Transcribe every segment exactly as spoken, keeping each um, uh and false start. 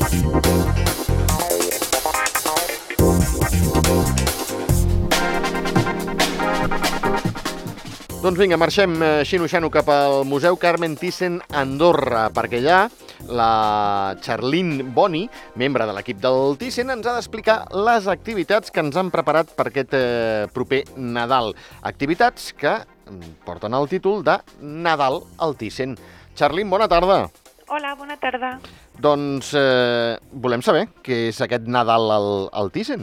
Doncs vinga, marxem xino-xano cap al Museu Carmen Thyssen Andorra, perquè allà la Charlene Boni, membre de l'equip del Thyssen, ens ha d'explicar les activitats que ens han preparat per aquest eh, proper Nadal. Activitats que porten el títol de Nadal al Thyssen. Charlene, bona tarda. Hola, bona tarda. Doncs eh, volem saber què és aquest Nadal al, al Thyssen.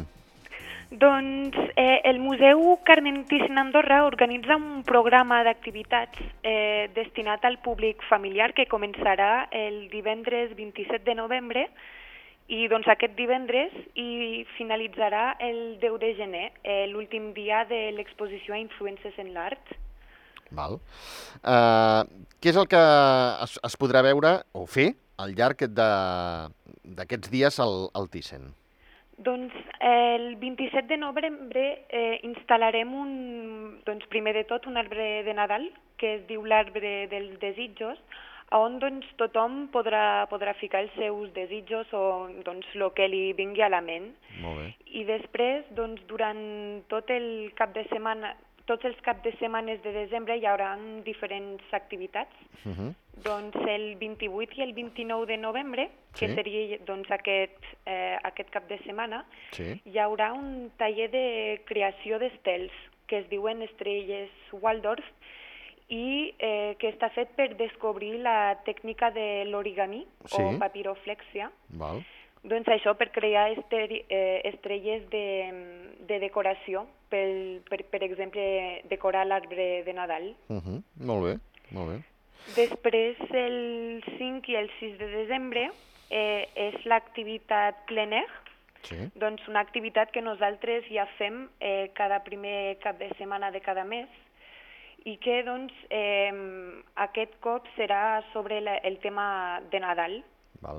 Doncs eh, el Museu Carmen Thyssen Andorra organitza un programa d'activitats eh, destinat al públic familiar que començarà el divendres vint-i-set de novembre i doncs aquest divendres i finalitzarà el deu de gener, eh, l'últim dia de l'exposició a influències en l'art. Val. Uh, què és el que es, es podrà veure o fer al llarg d'aquests dies al, al Thyssen? Doncs el vint-i-set de novembre eh, instal·larem un, doncs, primer de tot un arbre de Nadal que es diu l'arbre dels desitjos, on doncs, tothom podrà, podrà ficar els seus desitjos o doncs, el que li vingui a la ment. Molt bé. I després, doncs, durant tot el cap de setmana, tots els caps de setmanes de desembre hi haurà diferents activitats. Uh -huh. Doncs el vint-i-vuit i el vint-i-nou de novembre, que sí. seria doncs, aquest, eh, aquest cap de setmana, sí. hi haurà un taller de creació d'estels que es diuen estrelles Waldorf i eh, que està fet per descobrir la tècnica de l'origami sí. o papiroflèxia. Val. Doncs això, per crear estre eh, estrelles de, de decoració, per, per, per exemple, decorar l'arbre de Nadal. Uh -huh. Molt bé, molt bé. Després, el cinc i el sis de desembre, eh, és l'activitat plein air, sí. doncs una activitat que nosaltres ja fem eh, cada primer cap de setmana de cada mes, i que doncs, eh, aquest cop serà sobre la, el tema de Nadal. Val.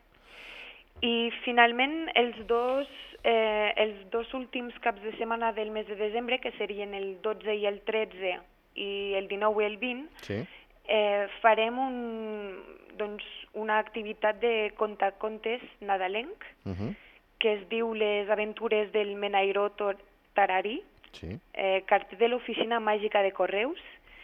I finalment els dos, eh, els dos últims caps de setmana del mes de desembre, que serien el dotze i el tretze i el dinou i el vint, sí. eh, farem un, doncs, una activitat de contar contes nadalenc, uh -huh. que es diu Les aventures del Menairó Tarari, sí. eh, carter de l'Oficina Màgica de Correus,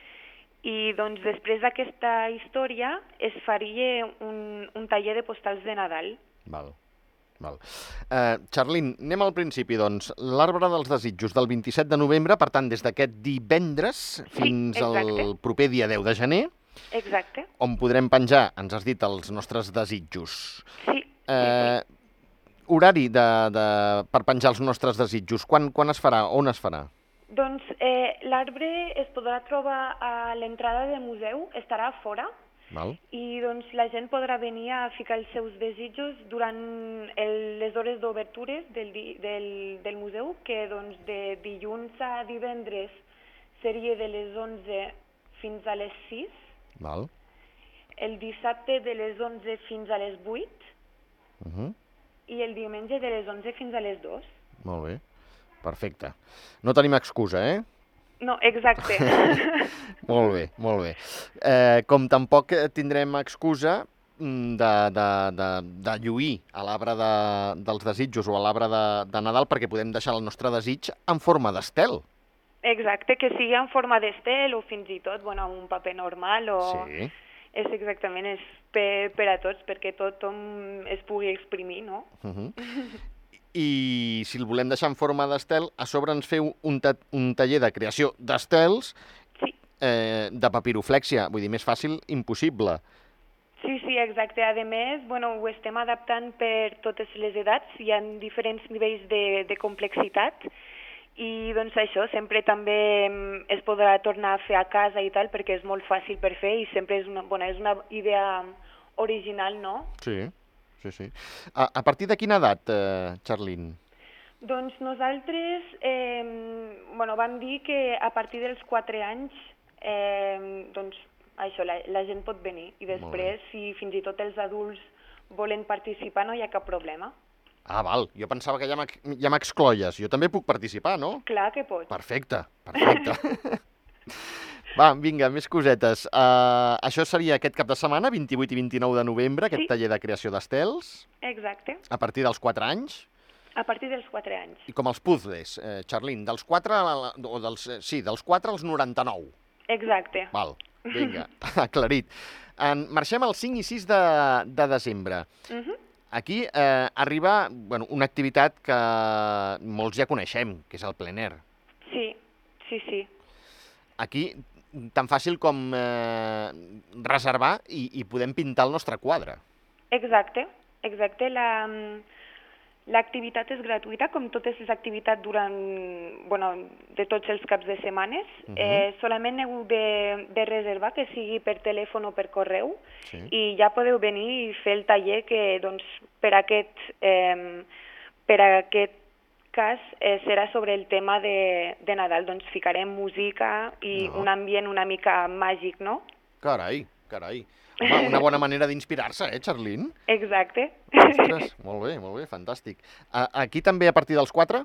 i doncs després d'aquesta història es faria un, un taller de postals de Nadal. Val, val. Uh, Charlene, anem al principi, doncs. L'arbre dels desitjos del vint-i-set de novembre, per tant, des d'aquest divendres fins sí, al proper dia deu de gener. Exacte. On podrem penjar, ens has dit, els nostres desitjos. Sí. Uh, sí. Horari de, de, per penjar els nostres desitjos, quan, quan es farà? On es farà? Doncs eh, l'arbre es podrà trobar a l'entrada del museu, estarà a fora. Val. I doncs la gent podrà venir a ficar els seus desitjos durant el, les hores d'obertures del, del, del museu, que doncs de dilluns a divendres seria de les onze fins a les sis. Val. El dissabte de les onze fins a les vuit. Uh -huh. I el diumenge de les onze fins a les dues. Molt bé, perfecte. No tenim excusa, eh? No, exacte. Molt bé, molt bé. Eh, com tampoc tindrem excusa de, de, de, de lluir a l'arbre de, dels desitjos o a l'arbre de, de Nadal, perquè podem deixar el nostre desig en forma d'estel. Exacte, que sigui en forma d'estel o fins i tot bueno, un paper normal. O... Sí. És exactament, és per, per a tots, perquè tothom es pugui exprimir, no? Uh -huh. I si el volem deixar en forma d'estel, a sobre ens feu un, ta un taller de creació d'estels sí. eh, de papiroflèxia. Vull dir, més fàcil, impossible. Sí, sí, exacte. A més, bueno, ho estem adaptant per totes les edats. Hi ha diferents nivells de, de complexitat. I doncs això, sempre també es podrà tornar a fer a casa i tal, perquè és molt fàcil per fer i sempre és una, bueno, és una idea original, no? Sí. Sí, sí. A, a partir de quina edat, eh, Charlene? Doncs nosaltres eh, bueno, vam dir que a partir dels quatre anys eh, doncs això, la, la gent pot venir i després, si fins i tot els adults volen participar, no hi ha cap problema. Ah, val. Jo pensava que ja m'excloies. Jo també puc participar, no? Clar que pots. Perfecte, perfecte. Va, vinga, més cosetes. Uh, això seria aquest cap de setmana, vint-i-vuit i vint-i-nou de novembre, aquest Sí. taller de creació d'estels, Exacte, a partir dels quatre anys. a partir dels quatre anys. I com els puzzles, eh, Charlene, dels quatre, a la- o dels, eh, sí, dels quatre als noranta-nou. Exacte. Val, vinga, aclarit. En, marxem el cinc i sis de, de desembre. Mhm. Aquí eh, arriba bueno, una activitat que molts ja coneixem, que és el plein air. Sí, sí, sí. Aquí, tan fàcil com eh, reservar i, i podem pintar el nostre quadre. Exacte, exacte. La, l'activitat és gratuïta, com totes les activitats durant, bueno, de tots els caps de setmanes. Uh -huh. eh, solament heu de, de reservar, que sigui per telèfon o per correu, Sí. i ja podeu venir i fer el taller que, doncs, per aquest, eh, per aquest cas eh, serà sobre el tema de, de Nadal. Doncs ficarem música i No. un ambient una mica màgic, no? Carai, carai. Home, una bona manera d'inspirar-se, eh, Charlene? Exacte. Ostres, molt bé, molt bé, fantàstic. A, aquí també a partir dels quatre?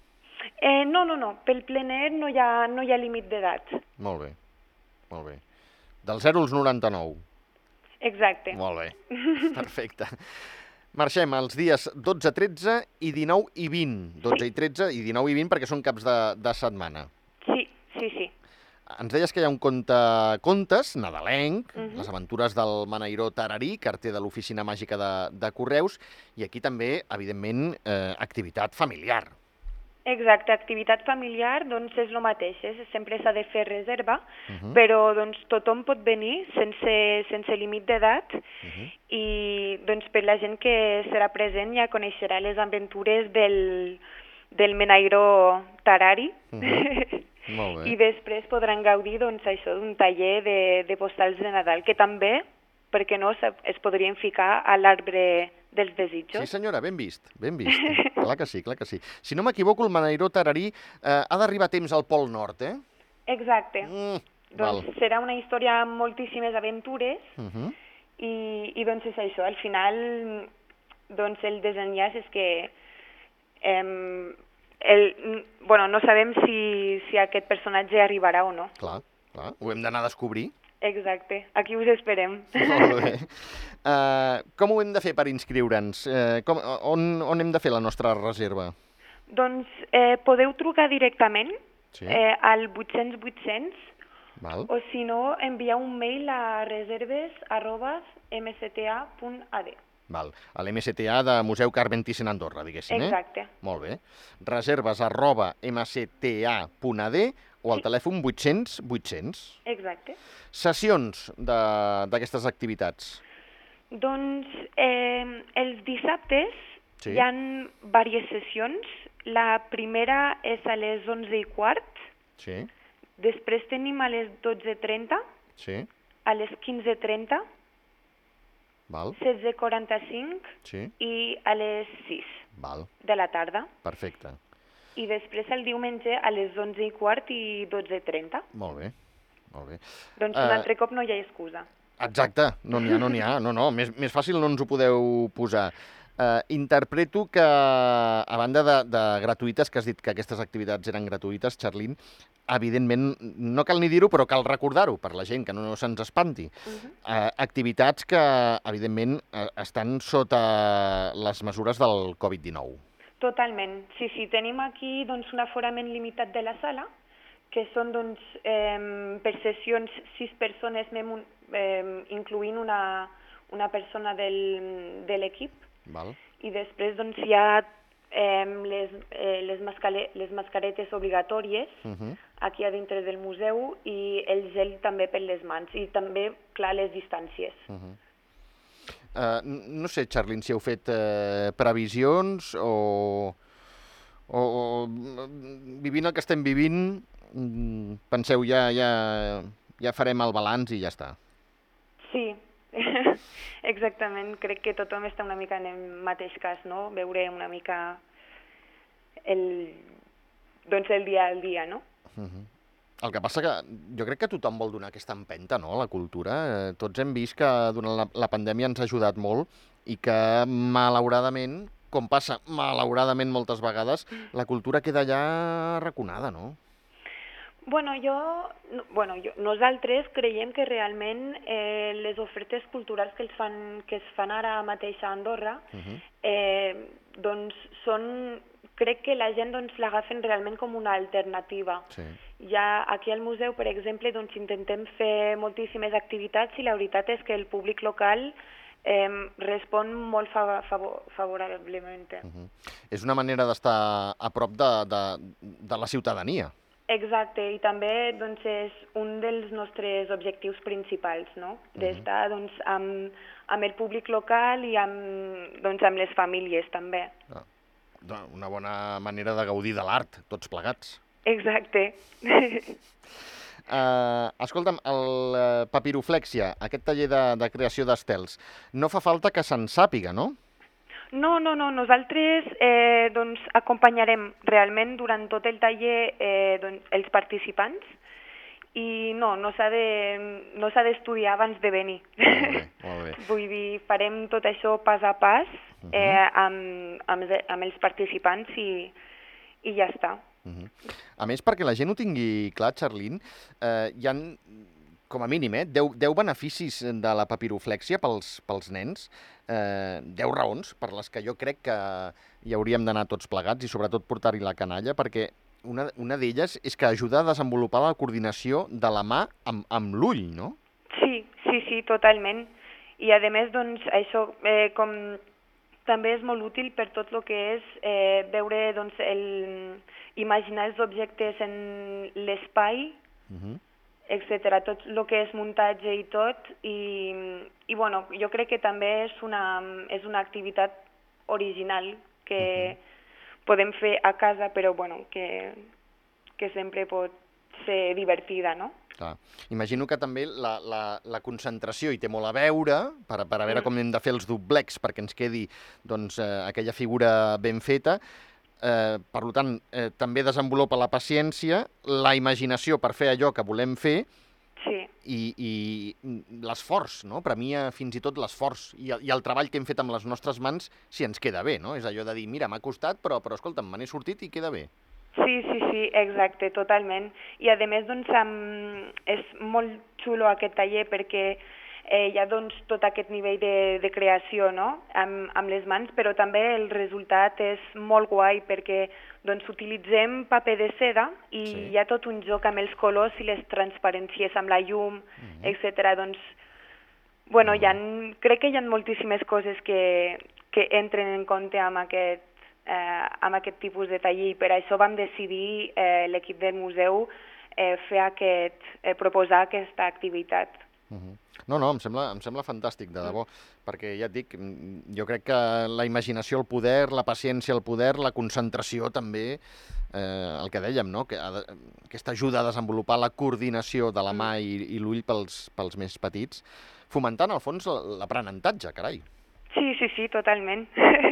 Eh, no, no, no. Pel plein air no hi ha, no hi ha límit d'edat. Molt bé, molt bé. Del zero als noranta-nou. Exacte. Molt bé, perfecte. Marxem els dies dotze, tretze i dinou i vint. dotze i tretze i dinou i vint perquè són caps de, de setmana. Sí, sí, sí. Ens deies que hi ha un conte contes nadalenc, Mhm. les aventures del Manairó Tararí, carter de l'Oficina Màgica de, de Correus, i aquí també, evidentment, eh, activitat familiar. Exacte, activitat familiar, doncs és el mateix, eh? Sempre s'ha de fer reserva, Uh -huh. però doncs tothom pot venir sense, sense límit d'edat, Uh -huh. i doncs per la gent que serà present ja coneixerà les aventures del, del Menairó Tarari. Uh -huh. Molt bé. I després podran gaudir doncs, això d'un taller de, de postals de Nadal, que també, perquè no, se- es podrien ficar a l'arbre dels desitjos. Sí, senyora, ben vist, ben vist. Clar que sí, clar que sí. Si no m'equivoco, el Manairó Tararí eh, ha d'arribar a temps al Pol Nord, eh? Exacte. Mm, Doncs val. serà una història amb moltíssimes aventures, Uh -huh. i, i doncs és això, al final doncs el desenllaç és que em, el, bueno, no sabem si, si aquest personatge arribarà o no. Clar, clar, ho hem d'anar a descobrir. Exacte, aquí us esperem. Molt bé. Uh, com ho hem de fer per inscriure'ns? Uh, com, on, on hem de fer la nostra reserva? Doncs eh, podeu trucar directament Sí. eh, al vuit-cents vuit-cents, Val. o si no enviar un mail a reserves arroba m s t a punt a d. Val. A l'M S T A de Museu Carmen Thyssen Andorra, diguéssim, eh? Exacte. Molt bé. Reserves arroba msta.ad o al telèfon vuit-cents vuit-cents. Exacte. Sessions de- d'aquestes activitats. Doncs eh, els dissabtes Sí. hi ha diverses sessions. La primera és a les onze i quart, Sí, després tenim a les dotze trenta, sí, a les quinze trenta, val, setze quaranta-cinc sí, i a les sis val, de la tarda. perfecte. I després el diumenge a les onze i quart i dotze trenta. Molt bé, molt bé. Doncs Eh, un altre cop no hi ha excusa. Exacte, no n'hi ha, no n'hi ha, no, no, més, més fàcil no ens ho podeu posar. Uh, interpreto que, a banda de, de gratuïtes, que has dit que aquestes activitats eren gratuïtes, Charlene, evidentment, no cal ni dir-ho, però cal recordar-ho per la gent, que no se'ns espanti. Uh -huh. Uh, activitats que, evidentment, uh, estan sota les mesures del covid dinou. Totalment. Sí, sí, tenim aquí doncs, un aforament limitat de la sala, que són doncs, eh, per sessions sis persones, mem- eh, incloent una, una persona del, de l'equip, Val? i després doncs, hi ha eh, les, eh, les, mascale, les mascaretes obligatòries Uh -huh. aquí a dintre del museu, i el gel també per les mans, i també, clar, les distàncies. Uh -huh. Uh, no sé, Charlene, si heu fet uh, previsions o, o, o vivint el que estem vivint, mm, penseu, ja, ja, ja farem el balanç i ja està. Sí, exactament. Crec que tothom està una mica en el mateix cas, no? Veure una mica el, doncs el dia al dia, no? Uh -huh. El que passa que jo crec que tothom vol donar aquesta empenta, no?, a la cultura. Eh, tots hem vist que durant la, la pandèmia ens ha ajudat molt i que, malauradament, com passa malauradament moltes vegades, la cultura queda allà arraconada, no? Bueno, jo, bueno, jo, nosaltres creiem que realment eh, les ofertes culturals que, els fan, que es fan ara mateix a Andorra, uh-huh. eh, doncs són, crec que la gent doncs, l'agafen realment com una alternativa. Sí. Ja aquí al museu, per exemple, doncs, intentem fer moltíssimes activitats i la veritat és que el públic local eh, respon molt fa favor favorablement. Uh-huh. És una manera d'estar a prop de, de, de la ciutadania. Exacte, i també doncs, és un dels nostres objectius principals, no? D'estar doncs, amb, amb el públic local i amb, doncs, amb les famílies també. Ah, una bona manera de gaudir de l'art, tots plegats. Exacte. Uh, escolta'm, el uh, papiroflèxia, aquest taller de, de creació d'estels, no fa falta que se'n sàpiga, no? No, no, no. Nosaltres eh, doncs, acompanyarem realment durant tot el taller eh, doncs, els participants i no, no s'ha de, no s'ha d'estudiar abans de venir. Molt bé, molt bé. Vull dir, farem tot això pas a pas eh, amb, amb, amb els participants i, i ja està. Uh-huh. A més, perquè la gent ho tingui clar, Charlene, eh, hi ha, com a mínim, eh, deu beneficis de la papiroflèxia pels, pels nens, eh, deu raons per les que jo crec que hi hauríem d'anar tots plegats i sobretot portar-hi la canalla, perquè una, una d'elles és que ajuda a desenvolupar la coordinació de la mà amb, amb l'ull, no? Sí, sí, sí, totalment. I a més, doncs, això eh, com també és molt útil per tot el que és eh, veure, doncs, el, imaginar els objectes en l'espai, uh-huh. etcètera, tot el que és muntatge i tot, i, i bueno, jo crec que també és una, és una activitat original que uh-huh. podem fer a casa, però bueno, que, que sempre pot ser divertida, no? Clar. Imagino que també la, la, la concentració hi té molt a veure, per, per a veure mm. com hem de fer els doblecs perquè ens quedi doncs, eh, aquella figura ben feta. Eh, per tant, eh, també desenvolupa la paciència, la imaginació per fer allò que volem fer, sí. i, i l'esforç, no? Premia fins i tot l'esforç i, i el treball que hem fet amb les nostres mans si ens queda bé, no? És allò de dir, mira, m'ha costat, però, però escolta'm, me n'he sortit i queda bé. Sí, sí, sí, exacte, totalment. I a més, doncs, amb... és molt xulo aquest taller perquè eh, hi ha doncs, tot aquest nivell de, de creació, no? amb, amb les mans, però també el resultat és molt guai perquè doncs, utilitzem paper de seda i sí. hi ha tot un joc amb els colors i les transparències, amb la llum, mm-hmm. etcètera. Doncs, bueno, mm-hmm. hi ha, crec que hi ha moltíssimes coses que, que entren en compte amb aquest Eh, amb aquest tipus de taller i per això vam decidir eh, l'equip del museu eh, fer aquest, eh, proposar aquesta activitat. Uh-huh. No, no, em sembla, em sembla fantàstic, de debò, mm. perquè ja et dic, jo crec que la imaginació el poder, la paciència el poder, la concentració també, eh, el que dèiem, no? que ha de, aquesta ajuda a desenvolupar la coordinació de la mà i, i l'ull pels, pels més petits, fomentant al fons l'aprenentatge, carai. Sí, sí, sí, totalment.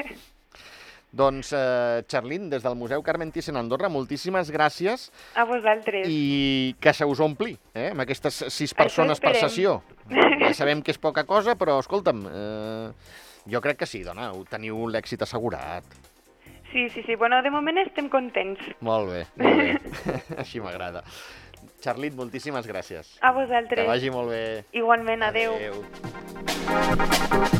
Doncs, eh, Charlene, des del Museu Carmen Thyssen a Andorra, moltíssimes gràcies. A vosaltres. I que se us ompli, eh, amb aquestes sis persones per sessió. Ja sabem que és poca cosa, però, escolta'm, eh, jo crec que sí, dona, teniu l'èxit assegurat. Sí, sí, sí. Bueno, de moment estem contents. Molt bé, molt bé. Així m'agrada. Charlene, moltíssimes gràcies. A vosaltres. Que vagi molt bé. Igualment, adeu. Adeu.